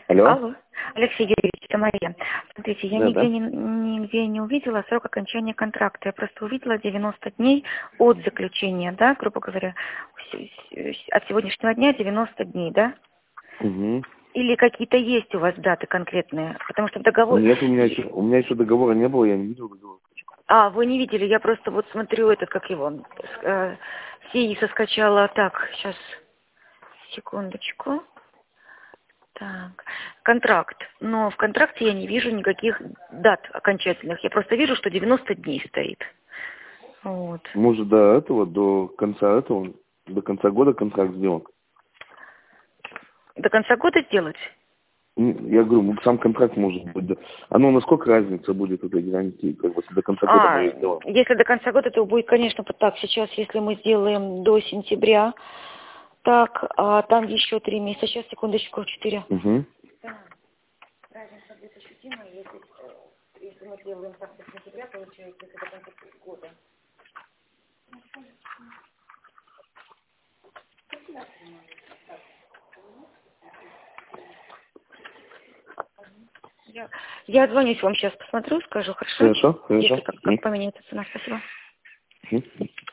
Алло? Алло, Алексей Юрьевич, это Мария. Смотрите, я Да, нигде да. нигде не увидела срок окончания контракта. Я просто увидела 90 дней от заключения, да, грубо говоря, от сегодняшнего дня 90 дней, да? Угу. Или какие-то есть у вас даты конкретные? Потому что договор... Нет, у меня еще договора не было, я не видел договора. А, вы не видели, я просто вот смотрю этот, как его, Сииса скачала. Так, сейчас, секундочку. Так, контракт. Но в контракте я не вижу никаких дат окончательных. Я просто вижу, что 90 дней стоит. Вот. Может, до конца года контракт сделан. До конца года сделать? Я говорю, сам контракт может быть. Да. Оно насколько разница будет этой гарантии, как бы, если до конца года мы ее сделаем? Если до конца года, то будет, конечно, так. Сейчас, если мы сделаем до сентября, так, а там еще 3 месяца. Сейчас, секундочку, 4. Угу. Да, разница будет ощутимая, если мы сделаем так до сентября, получается, если до конца года. Я отзвонюсь вам сейчас, посмотрю, скажу, хорошо? Хорошо, хорошо. Если как поменяется цена, спасибо. Мгм.